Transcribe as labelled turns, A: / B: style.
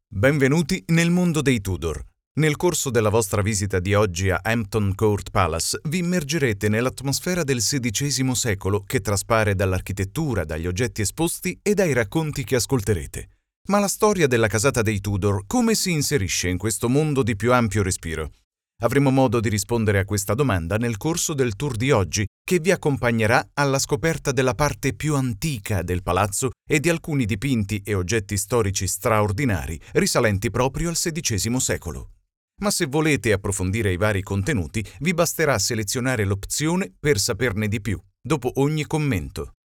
A: Benvenuti nel mondo dei Tudor. Nel corso della vostra visita di oggi a Hampton Court Palace vi immergerete nell'atmosfera del XVI secolo che traspare dall'architettura, dagli oggetti esposti e dai racconti che ascolterete. Ma la storia della casata dei Tudor come si inserisce in questo mondo di più ampio respiro? Avremo modo di rispondere a questa domanda nel corso del tour di oggi, che vi accompagnerà alla scoperta della parte più antica del palazzo e di alcuni dipinti e oggetti storici straordinari risalenti proprio al XVI secolo. Ma se volete approfondire i vari contenuti, vi basterà selezionare l'opzione per saperne di più, dopo ogni commento.